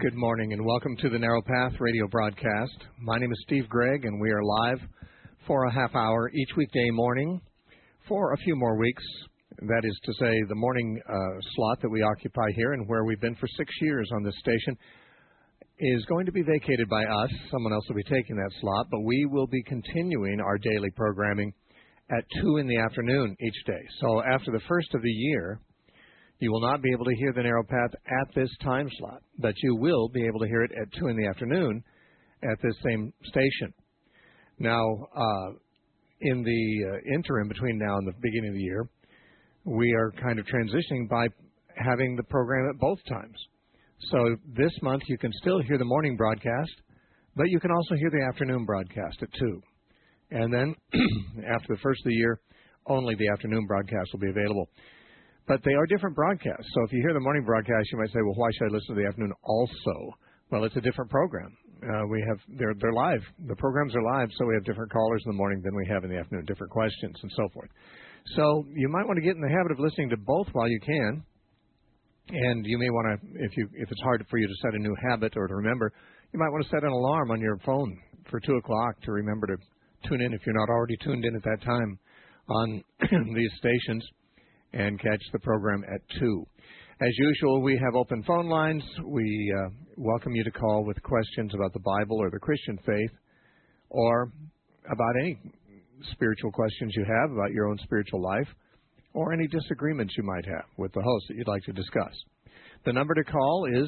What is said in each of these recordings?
Good morning and welcome to the Narrow Path radio broadcast. My name is Steve Gregg and we are live for a half hour each weekday morning for a few more weeks. That is to say, the morning slot that we occupy here and where we've been for 6 years on this station is going to be vacated by us. Someone else will be taking that slot, but we will be continuing our daily programming at 2 in the afternoon each day. So after the first of the year, you will not be able to hear the Narrow Path at this time slot, but you will be able to hear it at 2 in the afternoon at this same station. Now, in the interim between now and the beginning of the year, we are kind of transitioning by having the program at both times. So this month you can still hear the morning broadcast, but you can also hear the afternoon broadcast at 2. And then after the first of the year, only the afternoon broadcast will be available. But they are different broadcasts. So if you hear the morning broadcast, you might say, well, why should I listen to the afternoon also? Well, it's a different program. They're live. The programs are live, so we have different callers in the morning than we have in the afternoon, different questions and so forth. So you might want to get in the habit of listening to both while you can. And you may want to, if it's hard for you to set a new habit or to remember, you might want to set an alarm on your phone for 2 o'clock to remember to tune in if you're not already tuned in at that time on these stations, and catch the program at 2. As usual, we have open phone lines. We welcome you to call with questions about the Bible or the Christian faith, or about any spiritual questions you have about your own spiritual life, or any disagreements you might have with the host that you'd like to discuss. The number to call is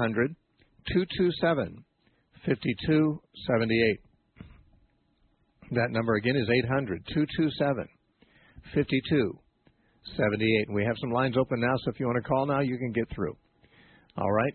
800-227-5278. That number again is 800-227-5278. And we have some lines open now, so if you want to call now, you can get through. All right,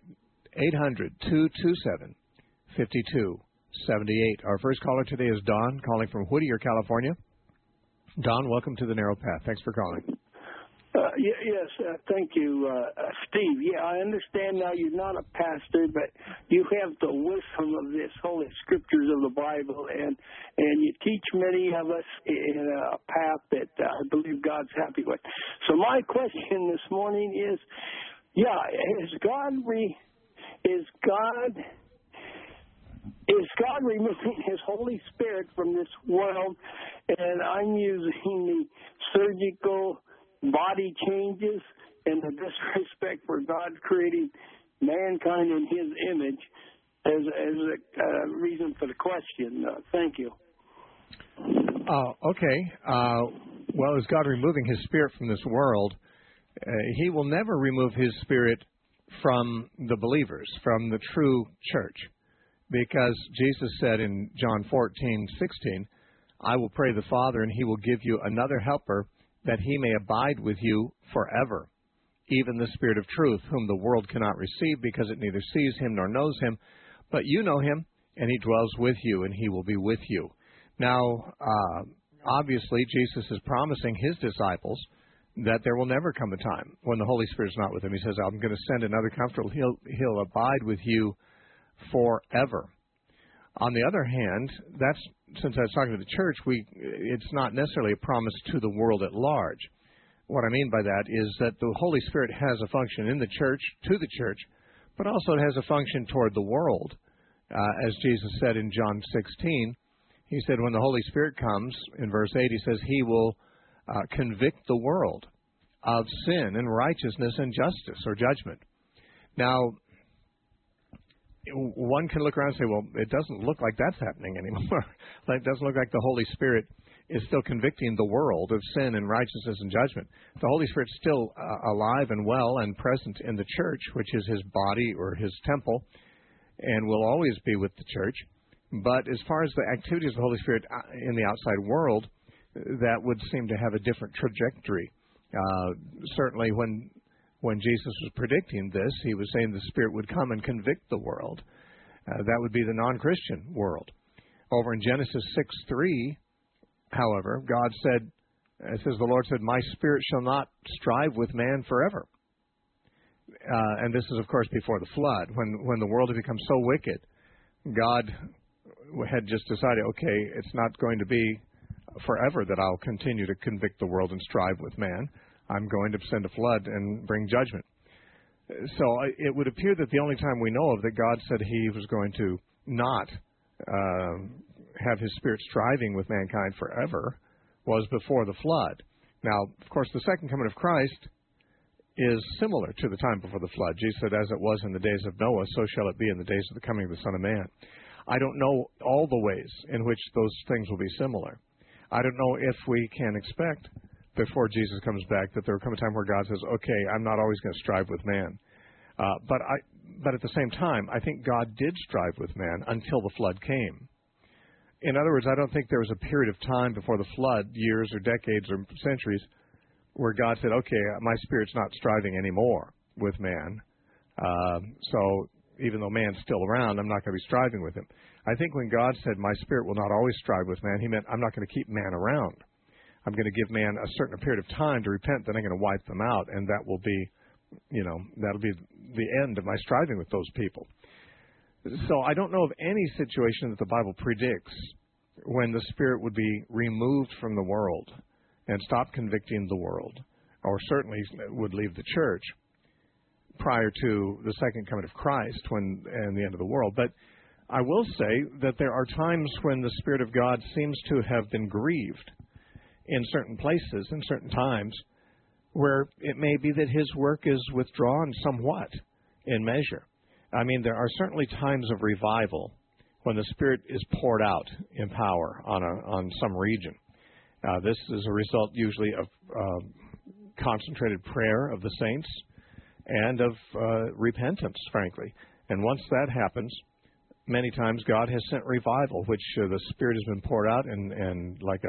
800-227-5278. Our first caller today is Don, calling from Whittier, California. Don, welcome to the Narrow Path. Thanks for calling. Yes, thank you, Steve. Yeah, I understand now you're not a pastor, but you have the wisdom of this Holy Scriptures of the Bible, and you teach many of us in a path that I believe God's happy with. So my question this morning is, is God removing His Holy Spirit from this world? And I'm using the surgical body changes and the disrespect for God creating mankind in His image as a reason for the question. Thank you. Okay. Well, is God removing His Spirit from this world? He will never remove His Spirit from the believers, from the true church, because Jesus said in John 14:16, I will pray the Father, and He will give you another helper, that He may abide with you forever, even the Spirit of truth, whom the world cannot receive, because it neither sees Him nor knows Him. But you know Him, and He dwells with you, and He will be with you. Now, obviously, Jesus is promising His disciples that there will never come a time when the Holy Spirit's not with them. He says, I'm going to send another Comforter. He'll abide with you forever. On the other hand, since I was talking to the church, it's not necessarily a promise to the world at large. What I mean by that is that the Holy Spirit has a function in the church, to the church, but also it has a function toward the world. As Jesus said in John 16, He said when the Holy Spirit comes, in verse 8, He says He will convict the world of sin and righteousness and justice or judgment. Now, one can look around and say, well, it doesn't look like that's happening anymore. It doesn't look like the Holy Spirit is still convicting the world of sin and righteousness and judgment. The Holy Spirit's still alive and well and present in the church, which is His body or His temple, and will always be with the church. But as far as the activities of the Holy Spirit in the outside world, that would seem to have a different trajectory. Certainly when Jesus was predicting this, He was saying the Spirit would come and convict the world. That would be the non-Christian world. Over in Genesis 6:3, however, God said, it says, the Lord said, my Spirit shall not strive with man forever. And this is, of course, before the flood. When the world had become so wicked, God had just decided, okay, it's not going to be forever that I'll continue to convict the world and strive with man. I'm going to send a flood and bring judgment. it would appear that the only time we know of that God said he was going to not have his Spirit striving with mankind forever was before the flood. Now, of course, the second coming of Christ is similar to the time before the flood. Jesus said, as it was in the days of Noah, so shall it be in the days of the coming of the Son of Man. I don't know all the ways in which those things will be similar. I don't know if we can expect before Jesus comes back that there will come a time where God says, okay, I'm not always going to strive with man. But at the same time, I think God did strive with man until the flood came. In other words, I don't think there was a period of time before the flood, years or decades or centuries, where God said, okay, my Spirit's not striving anymore with man. So even though man's still around, I'm not going to be striving with him. I think when God said, my Spirit will not always strive with man, he meant I'm not going to keep man around. I'm going to give man a certain period of time to repent, then I'm going to wipe them out, and that will be, that'll be the end of my striving with those people. So I don't know of any situation that the Bible predicts when the Spirit would be removed from the world and stop convicting the world, or certainly would leave the church prior to the second coming of Christ and the end of the world. But I will say that there are times when the Spirit of God seems to have been grieved in certain places, in certain times, where it may be that his work is withdrawn somewhat in measure. I mean, there are certainly times of revival when the Spirit is poured out in power on some region. This is a result usually of concentrated prayer of the saints and of repentance, frankly. And once that happens, many times God has sent revival, which the Spirit has been poured out and like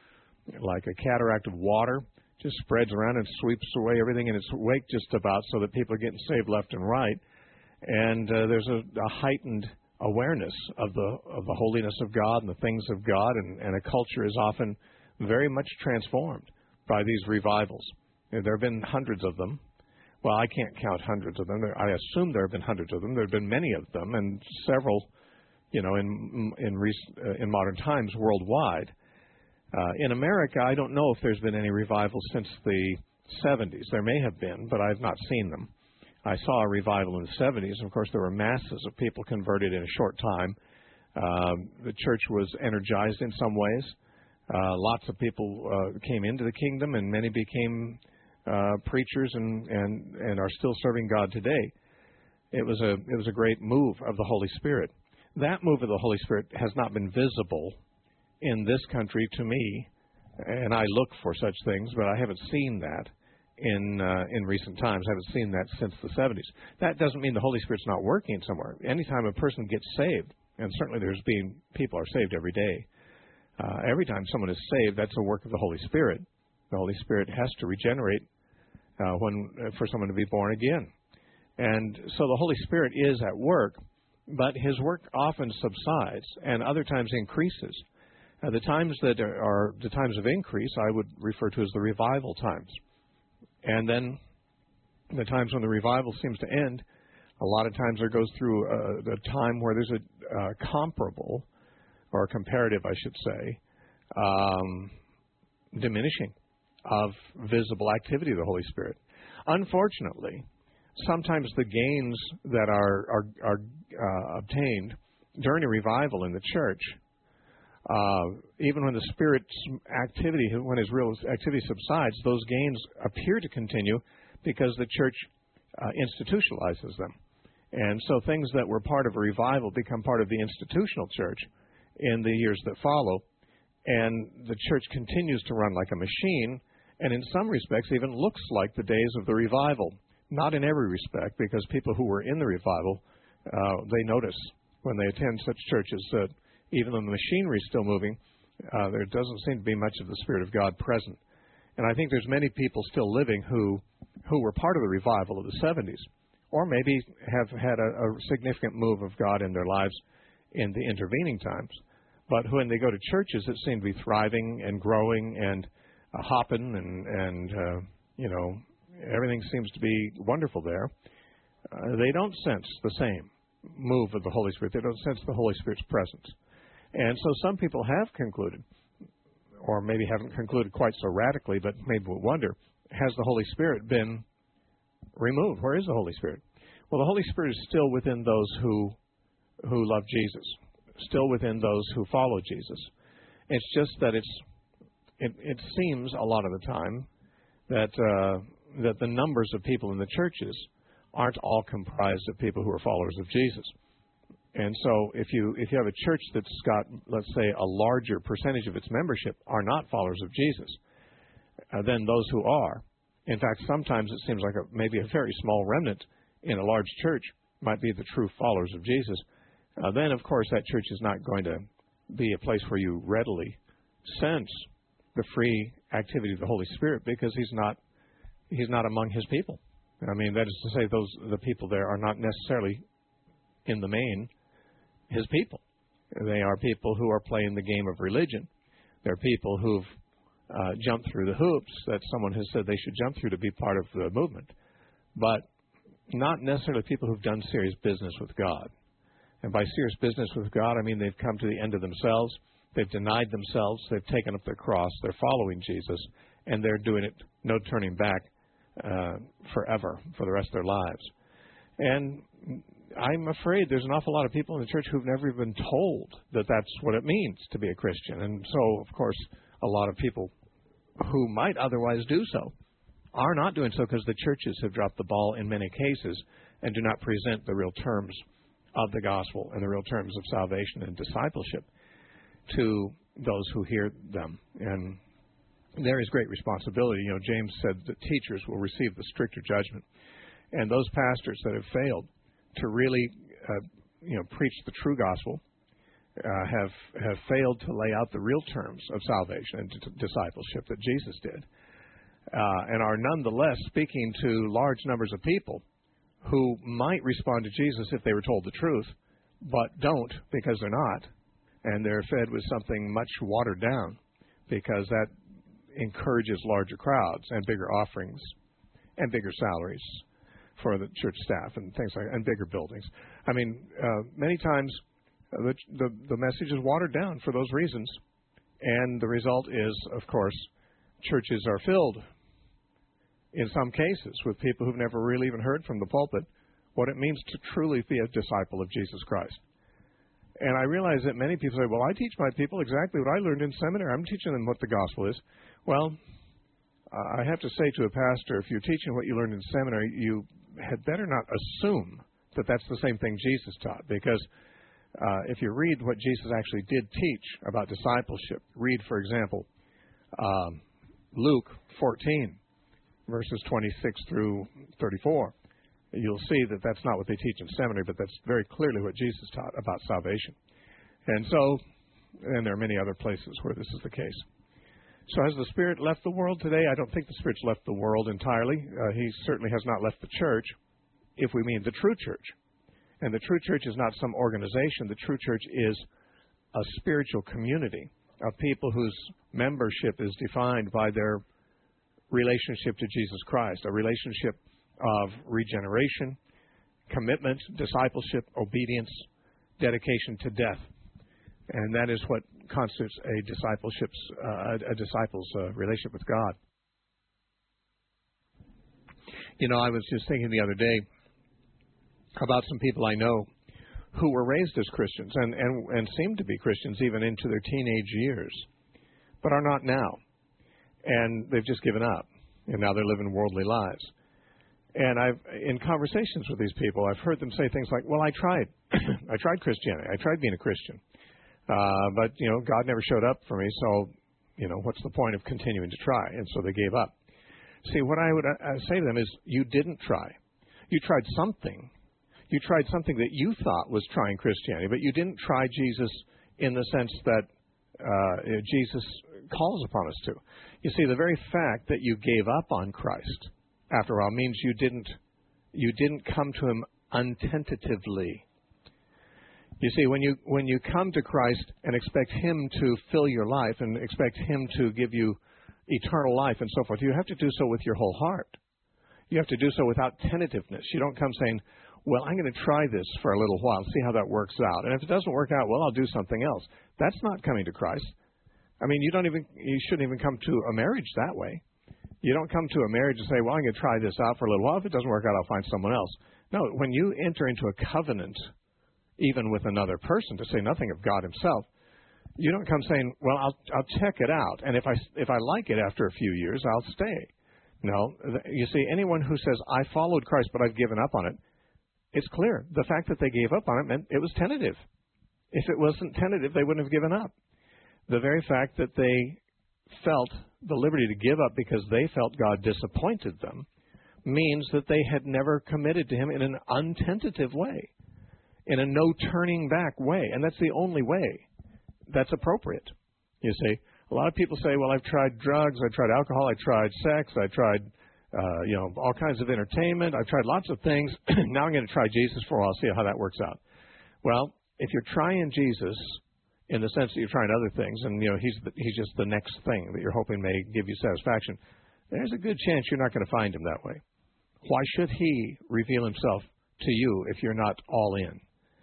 a cataract of water, just spreads around and sweeps away everything in its wake just about, so that people are getting saved left and right. And there's a heightened awareness of the holiness of God and the things of God, and a culture is often very much transformed by these revivals. There have been hundreds of them. Well, I can't count hundreds of them. I assume there have been hundreds of them. There have been many of them, and several, in modern times worldwide. In America, I don't know if there's been any revival since the 70s. There may have been, but I've not seen them. I saw a revival in the 70s. Of course, there were masses of people converted in a short time. The church was energized in some ways. Lots of people came into the kingdom, and many became preachers and are still serving God today. It was a great move of the Holy Spirit. That move of the Holy Spirit has not been visible in this country to me, and I look for such things, but I haven't seen that in recent times. I haven't seen that since the 70s. That doesn't mean the Holy Spirit's not working somewhere. Anytime a person gets saved, and certainly people are saved every day. Every time someone is saved, that's a work of the Holy Spirit. The Holy Spirit has to regenerate for someone to be born again. And so the Holy Spirit is at work, but his work often subsides and other times increases. The times that are the times of increase I would refer to as the revival times. And then the times when the revival seems to end, a lot of times there goes through a time where there's a comparable, or a comparative, I should say, diminishing of visible activity of the Holy Spirit. Unfortunately, sometimes the gains that are obtained during a revival in the church, even when the Spirit's activity, when his real activity subsides, those gains appear to continue because the church institutionalizes them. And so things that were part of a revival become part of the institutional church in the years that follow, and the church continues to run like a machine, and in some respects even looks like the days of the revival. Not in every respect, because people who were in the revival, they notice when they attend such churches that even though the machinery is still moving, there doesn't seem to be much of the Spirit of God present. And I think there's many people still living who were part of the revival of the 70s, or maybe have had a significant move of God in their lives in the intervening times, but when they go to churches that seem to be thriving and growing and hopping and everything seems to be wonderful there, they don't sense the same move of the Holy Spirit. They don't sense the Holy Spirit's presence. And so some people have concluded, or maybe haven't concluded quite so radically, but maybe will wonder, has the Holy Spirit been removed. Where is the Holy Spirit? Well, the Holy Spirit is still within those who love Jesus, still within those who follow Jesus. It's just that it seems a lot of the time that the numbers of people in the churches aren't all comprised of people who are followers of Jesus. And so if you have a church that's got, let's say, a larger percentage of its membership are not followers of Jesus than those who are. In fact, sometimes it seems like maybe a very small remnant in a large church might be the true followers of Jesus. Then, of course, that church is not going to be a place where you readily sense the free activity of the Holy Spirit, because he's not among his people. I mean, that is to say, the people there are not necessarily, in the main, his people. They are people who are playing the game of religion. They're people who've jumped through the hoops that someone has said they should jump through to be part of the movement, but not necessarily people who've done serious business with God. And by serious business with God, I mean they've come to the end of themselves. They've denied themselves. They've taken up their cross. They're following Jesus, and they're doing it, no turning back, forever, for the rest of their lives. And I'm afraid there's an awful lot of people in the church who've never even been told that that's what it means to be a Christian. And so, of course, a lot of people who might otherwise do so are not doing so because the churches have dropped the ball in many cases and do not present the real terms of the gospel and the real terms of salvation and discipleship to those who hear them. And there is great responsibility. You know, James said that teachers will receive the stricter judgment. And those pastors that have failed to really, preach the true gospel have failed to lay out the real terms of salvation and discipleship that Jesus did, and are nonetheless speaking to large numbers of people who might respond to Jesus if they were told the truth, but don't because they're not, and they're fed with something much watered down because that encourages larger crowds and bigger offerings and bigger salaries for the church staff and things like that, and bigger buildings. I mean, many times the message is watered down for those reasons, and the result is, of course, churches are filled in some cases with people who've never really even heard from the pulpit what it means to truly be a disciple of Jesus Christ. And I realize that many people say, well, I teach my people exactly what I learned in seminary. I'm teaching them what the gospel is. Well, I have to say to a pastor, if you're teaching what you learned in seminary, you had better not assume that that's the same thing Jesus taught, because if you read what Jesus actually did teach about discipleship, read, for example, Luke 14, verses 26 through 34, you'll see that that's not what they teach in seminary, but that's very clearly what Jesus taught about salvation. And there are many other places where this is the case. So has the Spirit left the world today? I don't think the Spirit's left the world entirely. He certainly has not left the church, if we mean the true church. And the true church is not some organization. The true church is a spiritual community of people whose membership is defined by their relationship to Jesus Christ, a relationship of regeneration, commitment, discipleship, obedience, dedication to death. And that is what constitutes a disciple's relationship with God. You know, I was just thinking the other day about some people I know who were raised as Christians and seem to be Christians even into their teenage years, but are not now. And they've just given up, and now they're living worldly lives. And in conversations with these people, I've heard them say things like, well, I tried Christianity. I tried being a Christian. But, God never showed up for me, so, what's the point of continuing to try? And so they gave up. See, what I would say to them is, you didn't try. You tried something. You tried something that you thought was trying Christianity, but you didn't try Jesus in the sense that Jesus calls upon us to. You see, the very fact that you gave up on Christ, after all, means you didn't come to him untentatively. You see, when you come to Christ and expect him to fill your life and expect him to give you eternal life and so forth, you have to do so with your whole heart. You have to do so without tentativeness. You don't come saying, well, I'm going to try this for a little while, see how that works out. And if it doesn't work out, well, I'll do something else. That's not coming to Christ. I mean, you shouldn't even come to a marriage that way. You don't come to a marriage and say, well, I'm going to try this out for a little while. If it doesn't work out, I'll find someone else. No, when you enter into a covenant, even with another person, to say nothing of God himself, you don't come saying, well, I'll check it out, and if I like it after a few years, I'll stay. No, you see, anyone who says, I followed Christ, but I've given up on it, it's clear. The fact that they gave up on it meant it was tentative. If it wasn't tentative, they wouldn't have given up. The very fact that they felt the liberty to give up because they felt God disappointed them means that they had never committed to him in an untentative way, in a no turning back way. And that's the only way that's appropriate. You see, a lot of people say, well, I've tried drugs, I've tried alcohol, I tried sex, I tried all kinds of entertainment, I've tried lots of things. Now I'm going to try Jesus for a while, see how that works out. Well, if you're trying Jesus in the sense that you're trying other things, and he's just the next thing that you're hoping may give you satisfaction, there's a good chance you're not going to find him that way. Why should he reveal himself to you if you're not all in?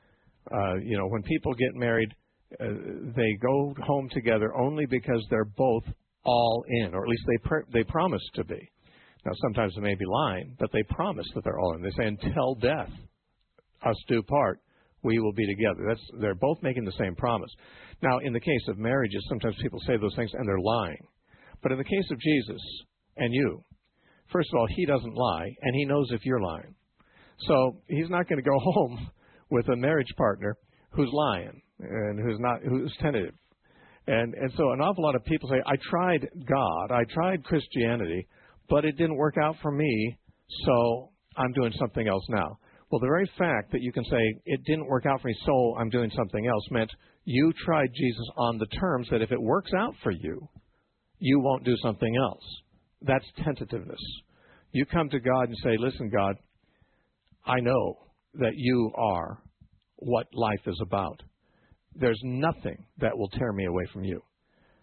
When people get married, they go home together only because they're both all in, or at least they promise to be. Now, sometimes they may be lying, but they promise that they're all in. They say, until death us do part, we will be together. They're both making the same promise. Now, in the case of marriages, sometimes people say those things and they're lying. But in the case of Jesus and you, first of all, he doesn't lie, and he knows if you're lying. So he's not going to go home with a marriage partner who's lying and who's tentative. And so an awful lot of people say, I tried God, I tried Christianity, but it didn't work out for me, so I'm doing something else now. Well, the very fact that you can say, it didn't work out for me, so I'm doing something else, meant you tried Jesus on the terms that if it works out for you, you won't do something else. That's tentativeness. You come to God and say, listen, God, I know that you are what life is about. There's nothing that will tear me away from you.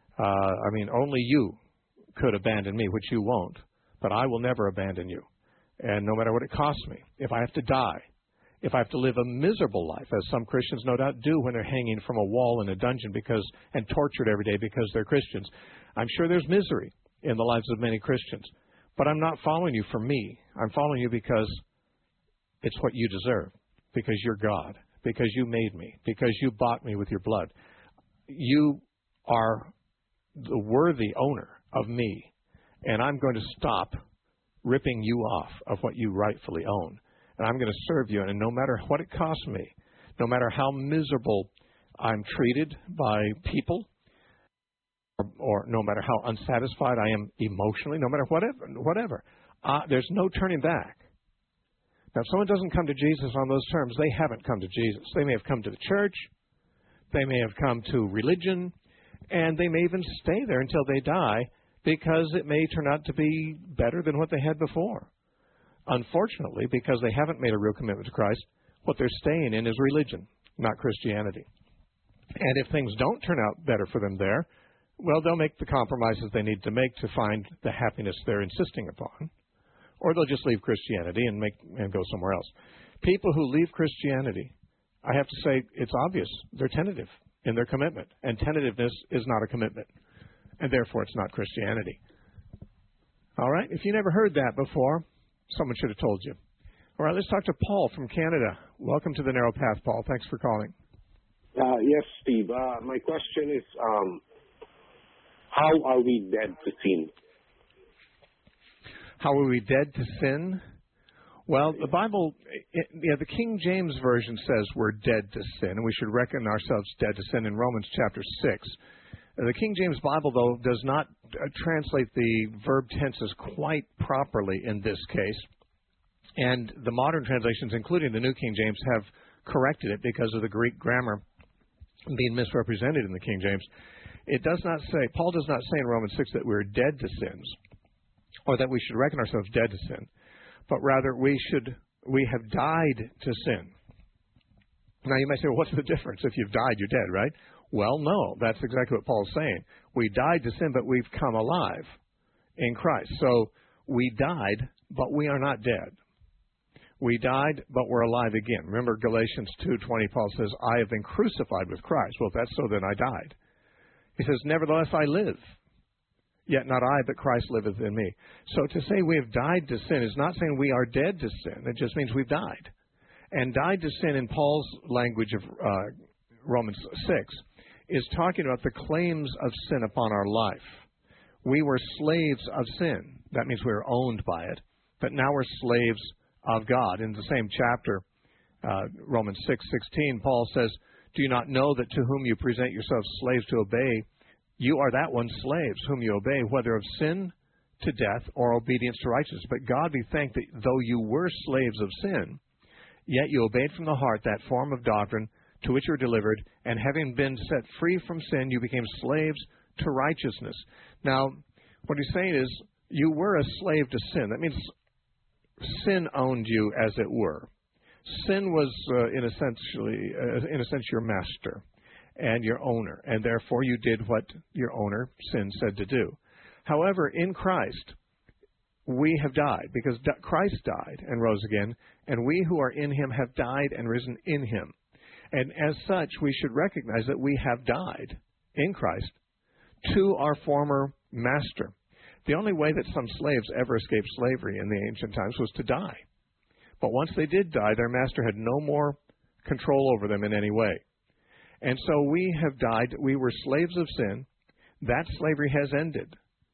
Only you could abandon me, which you won't, but I will never abandon you. And no matter what it costs me, if I have to die, if I have to live a miserable life, as some Christians no doubt do when they're hanging from a wall in a dungeon and tortured every day because they're Christians. I'm sure there's misery in the lives of many Christians. But I'm not following you for me. I'm following you because it's what you deserve, because you're God, because you made me, because you bought me with your blood. You are the worthy owner of me, and I'm going to stop ripping you off of what you rightfully own. And I'm going to serve you, and no matter what it costs me, no matter how miserable I'm treated by people, or no matter how unsatisfied I am emotionally, no matter whatever, there's no turning back. Now, if someone doesn't come to Jesus on those terms, they haven't come to Jesus. They may have come to the church, they may have come to religion, and they may even stay there until they die because it may turn out to be better than what they had before. Unfortunately, because they haven't made a real commitment to Christ, what they're staying in is religion, not Christianity. And if things don't turn out better for them there, well, they'll make the compromises they need to make to find the happiness they're insisting upon. Or they'll just leave Christianity and go somewhere else. People who leave Christianity, I have to say, it's obvious. They're tentative in their commitment. And tentativeness is not a commitment. And therefore, it's not Christianity. All right? If you never heard that before, someone should have told you. All right, let's talk to Paul from Canada. Welcome to the Narrow Path, Paul. Thanks for calling. Yes, Steve. My question is, how are we dead to sin? How are we dead to sin? Well, the Bible, the King James Version says we're dead to sin, and we should reckon ourselves dead to sin in Romans chapter 6. The King James Bible, though, does not translate the verb tenses quite properly in this case. And the modern translations, including the New King James, have corrected it because of the Greek grammar being misrepresented in the King James. It does not say, Paul does not say in Romans 6 that we're dead to sins, or that we should reckon ourselves dead to sin, but rather we have died to sin. Now you might say, well, what's the difference? If you've died, you're dead, right? Well, no, that's exactly what Paul's saying. We died to sin, but we've come alive in Christ. So we died, but we are not dead. We died, but we're alive again. Remember Galatians 2:20, Paul says, I have been crucified with Christ. Well, if that's so, then I died. He says, nevertheless, I live. Yet not I, but Christ liveth in me. So to say we have died to sin is not saying we are dead to sin. It just means we've died. And died to sin in Paul's language of Romans 6 is talking about the claims of sin upon our life. We were slaves of sin. That means we were owned by it. But now we're slaves of God. In the same chapter, Romans 6:16, Paul says, do you not know that to whom you present yourselves slaves to obey, you are that one's slaves whom you obey, whether of sin to death or obedience to righteousness. But God be thanked that though you were slaves of sin, yet you obeyed from the heart that form of doctrine to which you were delivered, and having been set free from sin, you became slaves to righteousness. Now, what he's saying is, you were a slave to sin. That means sin owned you, as it were. Sin was, in a sense, your master and your owner, and therefore you did what your owner, sin, said to do. However, in Christ, we have died, because Christ died and rose again, and we who are in him have died and risen in him. And as such, we should recognize that we have died in Christ to our former master. The only way that some slaves ever escaped slavery in the ancient times was to die. But once they did die, their master had no more control over them in any way. And so we have died. We were slaves of sin. That slavery has ended.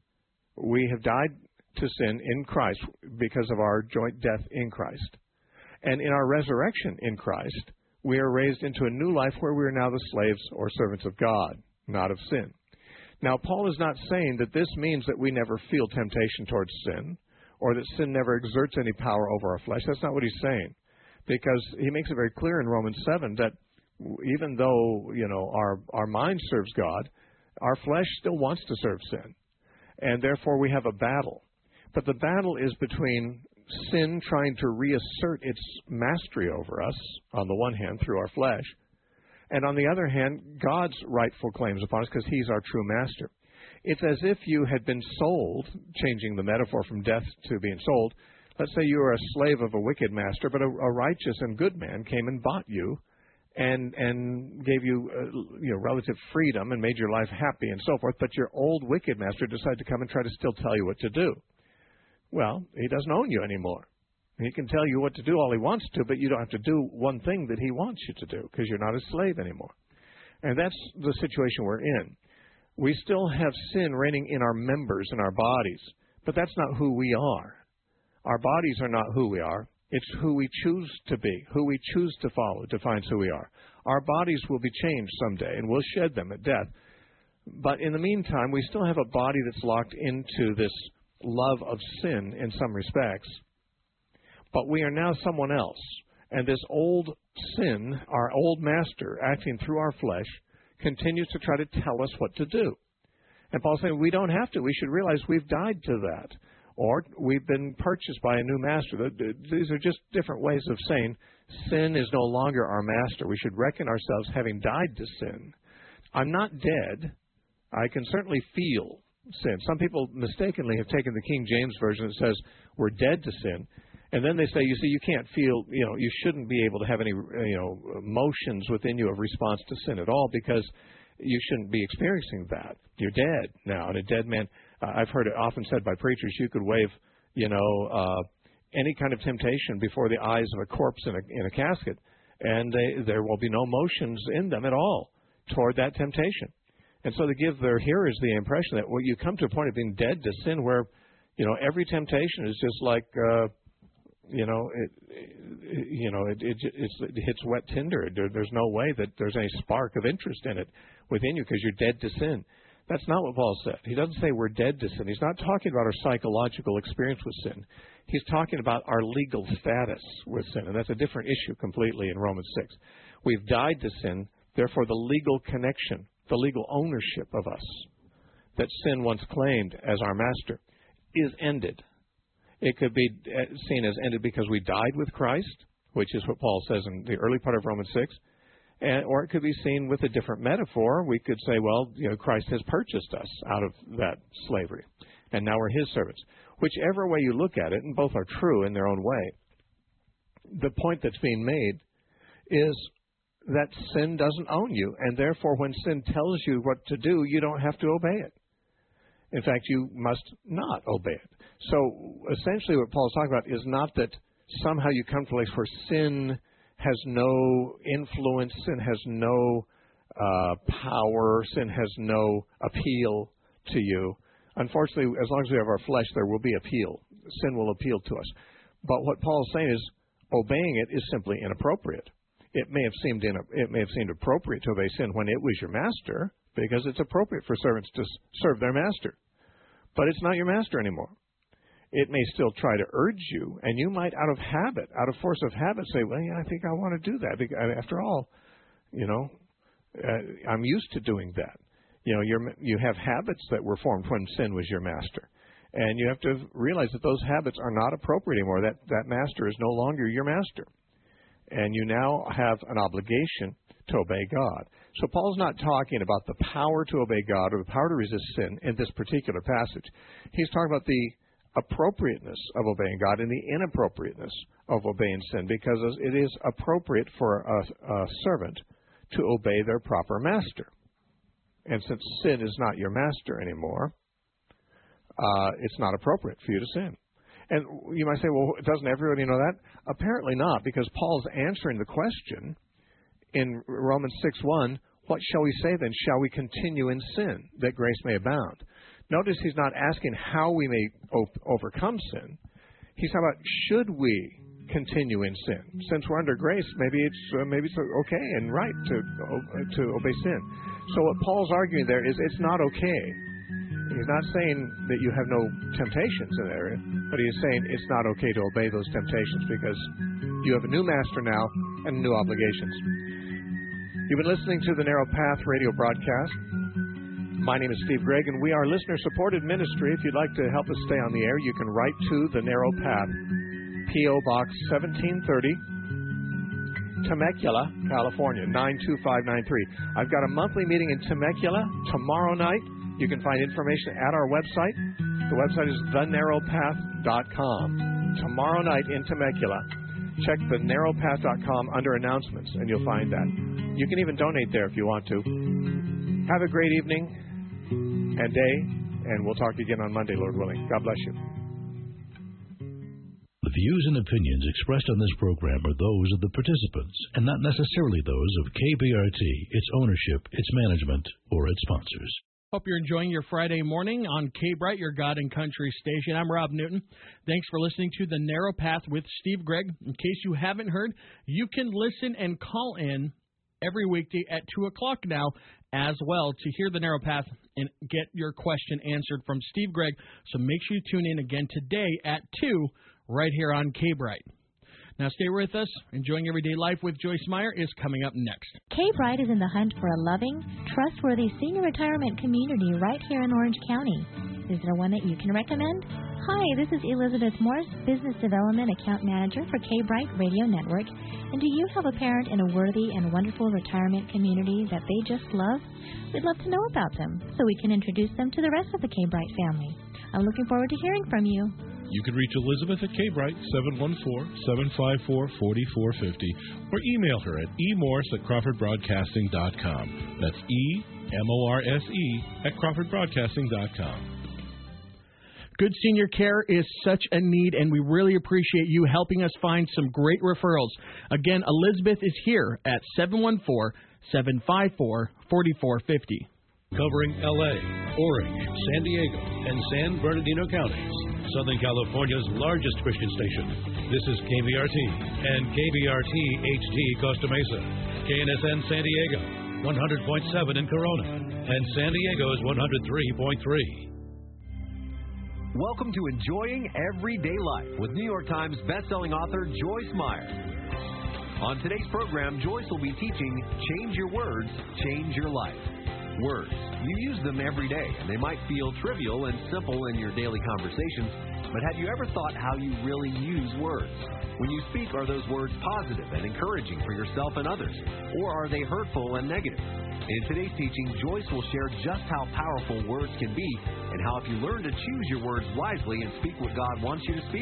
We have died to sin in Christ because of our joint death in Christ. And in our resurrection in Christ, we are raised into a new life where we are now the slaves or servants of God, not of sin. Now, Paul is not saying that this means that we never feel temptation towards sin, or that sin never exerts any power over our flesh. That's not what he's saying, because he makes it very clear in Romans 7 that even though, our mind serves God, our flesh still wants to serve sin, and therefore we have a battle. But the battle is between sin trying to reassert its mastery over us, on the one hand, through our flesh, and on the other hand, God's rightful claims upon us, because he's our true master. It's as if you had been sold, changing the metaphor from death to being sold. Let's say you were a slave of a wicked master, but a righteous and good man came and bought you and gave you relative freedom and made your life happy and so forth, but your old wicked master decided to come and try to still tell you what to do. Well, he doesn't own you anymore. He can tell you what to do all he wants to, but you don't have to do one thing that he wants you to do, because you're not a slave anymore. And that's the situation we're in. We still have sin reigning in our members and our bodies, but that's not who we are. Our bodies are not who we are. It's who we choose to be, who we choose to follow defines who we are. Our bodies will be changed someday, and we'll shed them at death. But in the meantime, we still have a body that's locked into this love of sin in some respects. But we are now someone else. And this old sin, our old master, acting through our flesh, continues to try to tell us what to do. And Paul's saying we don't have to. We should realize we've died to that. Or we've been purchased by a new master. These are just different ways of saying sin is no longer our master. We should reckon ourselves having died to sin. I'm not dead. I can certainly feel sin. Some people mistakenly have taken the King James Version that says we're dead to sin. And then they say, you see, you can't feel, you shouldn't be able to have any, emotions within you of response to sin at all, because you shouldn't be experiencing that. You're dead now. And a dead man, I've heard it often said by preachers, you could wave, any kind of temptation before the eyes of a corpse in a casket, and there will be no motions in them at all toward that temptation. And so they give their hearers the impression that, you come to a point of being dead to sin where, every temptation is just like, it hits wet tinder. There's no way that there's any spark of interest in it within you because you're dead to sin. That's not what Paul said. He doesn't say we're dead to sin. He's not talking about our psychological experience with sin. He's talking about our legal status with sin, and that's a different issue completely in Romans 6. We've died to sin, therefore the legal connection, the legal ownership of us that sin once claimed as our master is ended. It could be seen as ended because we died with Christ, which is what Paul says in the early part of Romans 6. Or it could be seen with a different metaphor. We could say, Christ has purchased us out of that slavery, and now we're his servants. Whichever way you look at it, and both are true in their own way, the point that's being made is that sin doesn't own you, and therefore when sin tells you what to do, you don't have to obey it. In fact, you must not obey it. So essentially what Paul's talking about is not that somehow you come to a place where sin has no influence, sin has no power, sin has no appeal to you. Unfortunately, as long as we have our flesh, there will be appeal. Sin will appeal to us. But what Paul's saying is obeying it is simply inappropriate. It may have seemed appropriate to obey sin when it was your master, because it's appropriate for servants to serve their master. But it's not your master anymore. It may still try to urge you, and you might, out of habit, out of force of habit, say, well, yeah, I think I want to do that. Because after all, I'm used to doing that. You have habits that were formed when sin was your master. And you have to realize that those habits are not appropriate anymore. That master is no longer your master. And you now have an obligation to obey God. So Paul's not talking about the power to obey God or the power to resist sin in this particular passage. He's talking about the appropriateness of obeying God and the inappropriateness of obeying sin, because it is appropriate for a servant to obey their proper master. And since sin is not your master anymore, it's not appropriate for you to sin. And you might say, well, doesn't everybody know that? Apparently not, because Paul's answering the question in Romans 6:1, what shall we say then? Shall we continue in sin, that grace may abound? Notice he's not asking how we may overcome sin. He's talking about, should we continue in sin? Since we're under grace, maybe it's okay and right to obey sin. So what Paul's arguing there is it's not okay. He's not saying that you have no temptations in that area, but he is saying it's not okay to obey those temptations because you have a new master now and new obligations. You've been listening to the Narrow Path radio broadcast. My name is Steve Gregg, and we are listener-supported ministry. If you'd like to help us stay on the air, you can write to the Narrow Path, P.O. Box 1730, Temecula, California, 92593. I've got a monthly meeting in Temecula tomorrow night. You can find information at our website. The website is thenarrowpath.com. Tomorrow night in Temecula, check thenarrowpath.com under announcements, and you'll find that. You can even donate there if you want to. Have a great evening and day, and we'll talk again on Monday, Lord willing. God bless you. The views and opinions expressed on this program are those of the participants, and not necessarily those of KBRT, its ownership, its management, or its sponsors. Hope you're enjoying your Friday morning on K-Bright, your God and Country station. I'm Rob Newton. Thanks for listening to The Narrow Path with Steve Gregg. In case you haven't heard, you can listen and call in every weekday at 2 o'clock now as well to hear The Narrow Path and get your question answered from Steve Gregg. So make sure you tune in again today at 2 right here on K-Bright. Now stay with us. Enjoying Everyday Life with Joyce Meyer is coming up next. K-Bright is in the hunt for a loving, trustworthy senior retirement community right here in Orange County. Is there one that you can recommend? Hi, this is Elizabeth Morse, Business Development Account Manager for K-Bright Radio Network. And do you have a parent in a worthy and wonderful retirement community that they just love? We'd love to know about them so we can introduce them to the rest of the K-Bright family. I'm looking forward to hearing from you. You can reach Elizabeth at K-Bright, 714-754-4450, or email her at emorse@crawfordbroadcasting.com. That's E-M-O-R-S-E @crawfordbroadcasting.com. Good senior care is such a need, and we really appreciate you helping us find some great referrals. Again, Elizabeth is here at 714-754-4450. Covering L.A., Orange, San Diego, and San Bernardino counties. Southern California's largest Christian station. This is KBRT and KBRT HD Costa Mesa. KNSN San Diego, 100.7 in Corona, and San Diego's 103.3. Welcome to Enjoying Everyday Life with New York Times bestselling author Joyce Meyer. On today's program, Joyce will be teaching Change Your Words, Change Your Life. Words. You use them every day, and they might feel trivial and simple in your daily conversations, but have you ever thought how you really use words? When you speak, are those words positive and encouraging for yourself and others, or are they hurtful and negative? In today's teaching, Joyce will share just how powerful words can be and how if you learn to choose your words wisely and speak what God wants you to speak,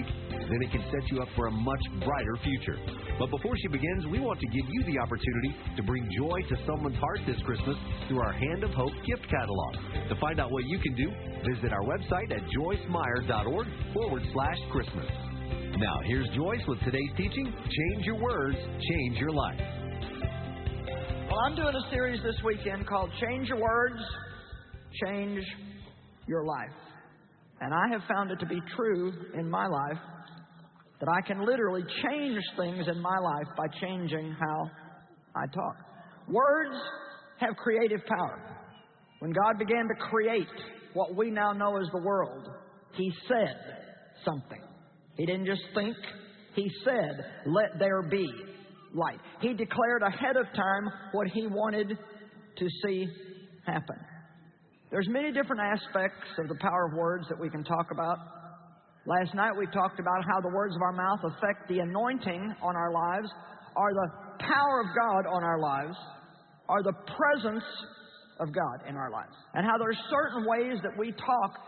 then it can set you up for a much brighter future. But before she begins, we want to give you the opportunity to bring joy to someone's heart this Christmas through our Hand of Hope gift catalog. To find out what you can do, visit our website at joycemeyer.org/Christmas. Now, here's Joyce with today's teaching, Change Your Words, Change Your Life. Well, I'm doing a series this weekend called Change Your Words, Change Your Life. And I have found it to be true in my life that I can literally change things in my life by changing how I talk. Words have creative power. When God began to create what we now know as the world, He said something. He didn't just think. He said, "Let there be light." He declared ahead of time what He wanted to see happen. There's many different aspects of the power of words that we can talk about. Last night we talked about how the words of our mouth affect the anointing on our lives, or the power of God on our lives, or the presence of God in our lives. And how there's certain ways that we talk